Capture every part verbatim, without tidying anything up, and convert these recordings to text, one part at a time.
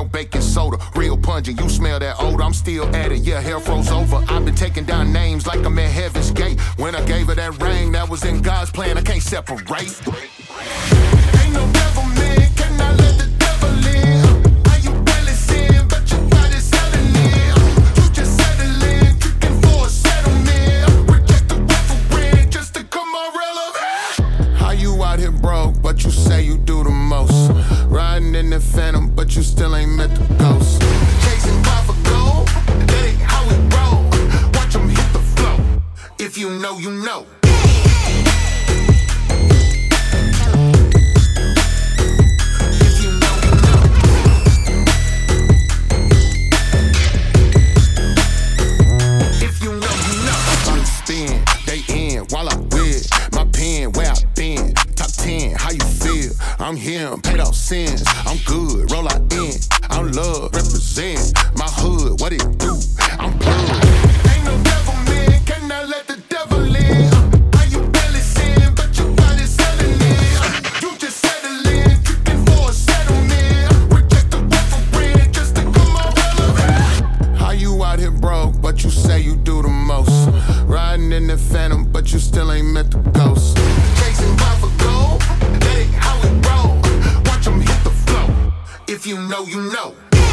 baking soda. Real pungent, you smell that odor, I'm still at it, yeah, hair froze over. I've been taking down names like I'm at Heaven's Gate. When I gave her that ring, that was in God's plan, I can't separate. Ain't no devil, man, cannot let the devil in. How you barely sin, but your body's selling it. You just settling, kicking for a settlement. Reject the referee just to come on relevant. How you out here broke, but you say you do the most. Riding in the phantom, but you still ain't met the ghost. Chasing by for gold, that ain't how we roll. Watch them hit the flow. If you know, you know. I'm him, paid off sins. I'm good, roll out in. I'm love, represent my hood, what it do? I'm plugged. Ain't no devil, man, cannot let the devil in. How you barely sin, but your body's selling it. You just settling, kicking for a settlement. Reject the referee just to come on relevant. How you out here broke, but you say you do the most. Riding in the phantom, but you still ain't met the ghost. Chasing by for gold, that ain't how we roll. Watch them hit the flow. If you know, you know.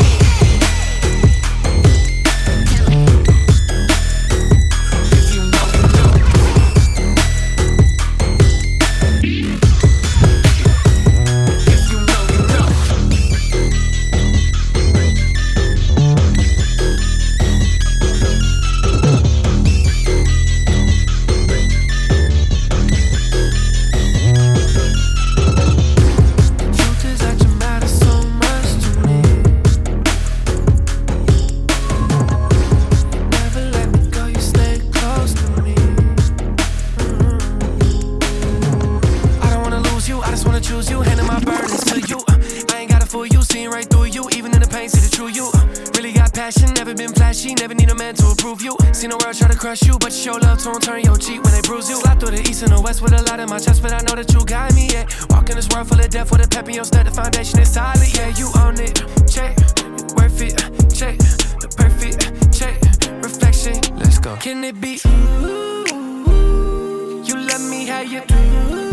Crush you, but show love to them, turn your cheek when they bruise you. Slide through the east and the west with a lot in my chest, but I know that you got me, yeah. Walk in this world full of death with a pep in your step, the foundation is solid, yeah. You own it, check, worth it, check, the perfect, check, reflection, let's go. Can it be true? You love me how you do?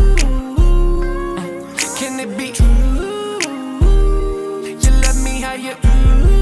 Can it be true? You love me how you do?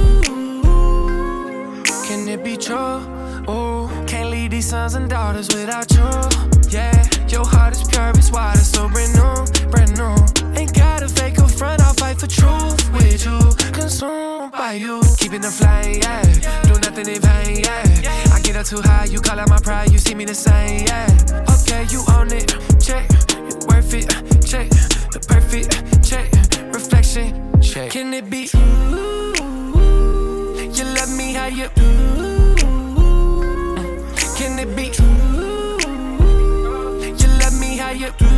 Can it be true? Oh, can't leave these sons and daughters without you. Yeah, your heart is pure, it's wide, it's so brand new, brand new. Ain't gotta fake a front, I'll fight for truth with you. Consumed by you, keeping the flame, yeah. Do nothing in vain, yeah. I get up too high, you call out my pride, you see me the same, yeah. Okay, you own it, check, worth it, check, the perfect, check, reflection, check. Can it be true? You love me how you do? Can it be true? You love me how you do?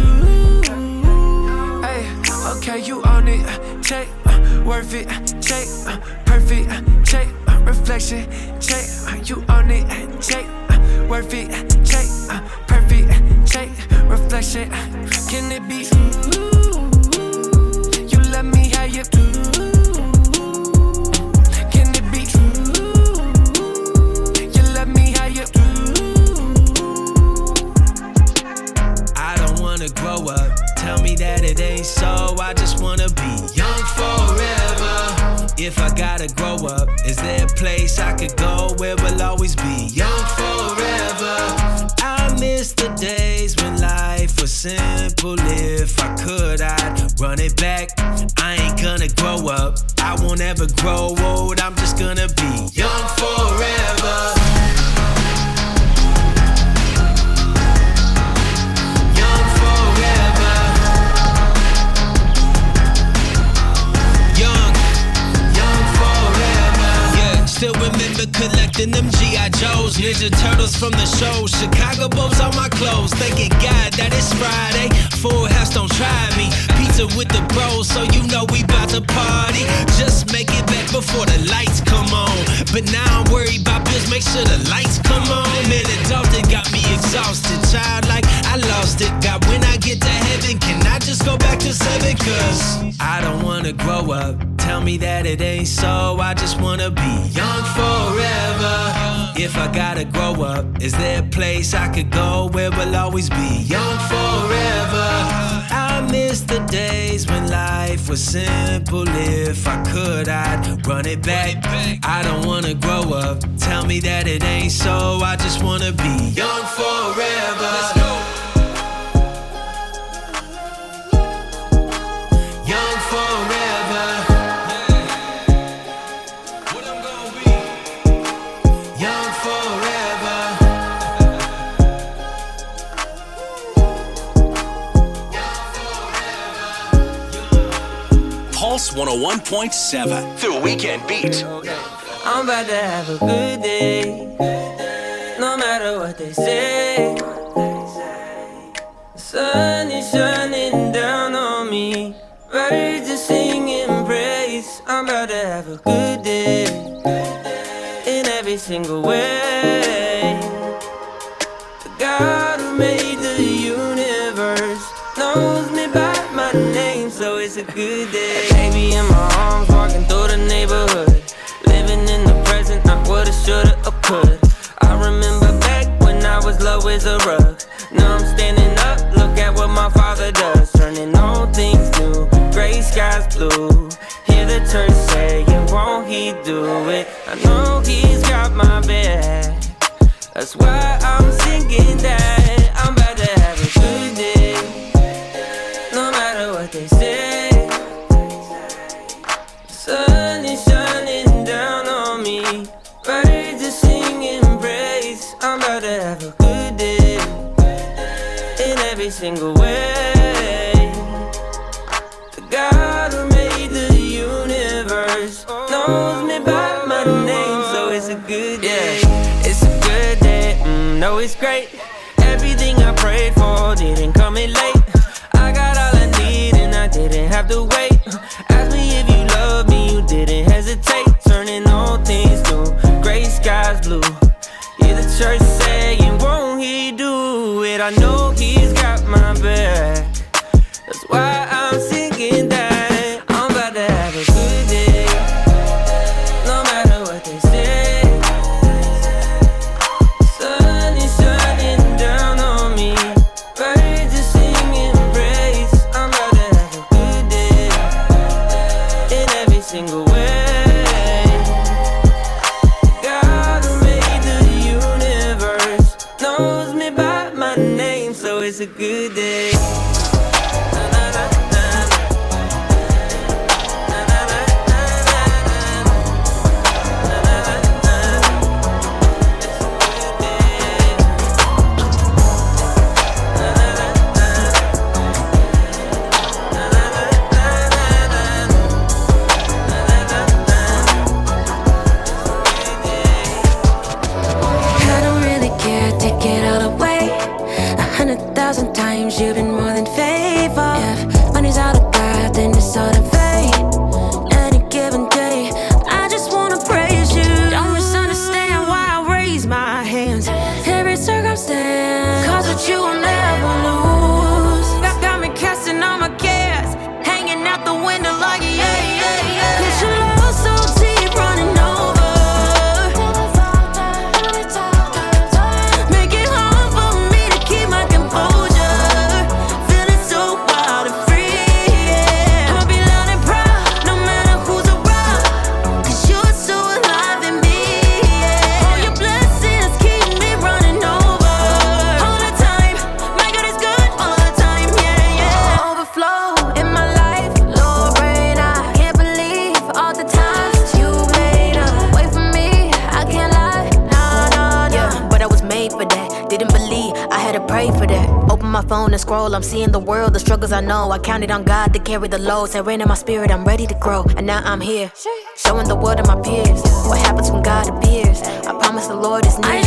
Hey, okay, you own it. Check, uh, worth it. Check, uh, perfect. Check, uh, reflection. Check, uh, you own it. Check, uh, worth it. Check, uh, perfect. Check, reflection. Can it be true? You love me how you do? Can it be true? You love me how you do? Grow up, tell me that it ain't so. I just wanna be young forever. If I gotta grow up, is there a place I could go where we'll always be young forever? I miss the days when life was simple. If I could, I'd run it back. I ain't gonna grow up, I won't ever grow old. I'm just gonna be young forever. Still remember collecting them G I Joes, Ninja Turtles from the show, Chicago Bulls on my clothes. Thanking God that it's Friday. Full house, don't try me. Pizza with the bros, so you know we bout to party. Just make it back before the lights come on. But now I'm worried about bills, make sure the lights come on. Man, adulting got me exhausted. Childlike, I lost it. God, when I get to heaven, can I just go back to seven? Cause I don't wanna grow up. Tell me that it ain't so. I just wanna be young forever. If I gotta grow up, is there a place I could go where we'll always be young forever? I miss the days when life was simple. If I could, I'd run it back. I don't wanna grow up. Tell me that it ain't so. I just wanna be young forever. Let's go. Young forever. What I'm gonna be? Young forever. Pulse one oh one point seven, the weekend beat. I'm about to have a good day, no matter what they say. The sun is shining down on me, birds are singing praise. I'm about to have a good day, in every single way. The God who made the universe knows me by my name, so it's a good day. Baby in my arms, walking through the neighborhood, living in the present, not woulda, shoulda, or coulda. I remember back when I was low as a rug. Now I'm standing up, look at what my father does, turning all things new, gray skies blue. Hear the church saying, won't he do it? I know he's got my back, that's why I'm singing that. I'm about to have a good day, no matter what they say. The sun is shining down on me, birds are singing praise. I'm about to have a good day, in every single way. The God who made the universe knows me by my name, so it's a good day. Yeah, it's a good day, mm, no it's great. Everything I prayed for didn't come in late. I got all I need and I didn't have to wait. Ask me if you love me, you didn't hesitate. Turning all things new, gray skies blue. Hear the church saying, won't he do it? I know he's got my back, that's why I'm singing that. I'm about to have a good day, no matter what they say. Sun is shining down on me, birds are singing praise. I'm about to have a good day, in every single way. God who made the universe knows me by my name, so it's a good day. Sometimes you've been more than faithful. If money's all I got, then it's all in vain. Any given day, I just wanna praise you. Don't misunderstand why I raise my hands. Every circumstance, cause with you I'll never lose. Got, got me casting all my cares, hanging out the window like yeah, yeah, yeah. Cause your love so deep, running over. Make it hard for me to keep my composure. My phone and scroll, I'm seeing the world, the struggles I know. I counted on God to carry the load. Said rain in my spirit, I'm ready to grow. And now I'm here, showing the world and my peers what happens when God appears. promise the Lord is near. I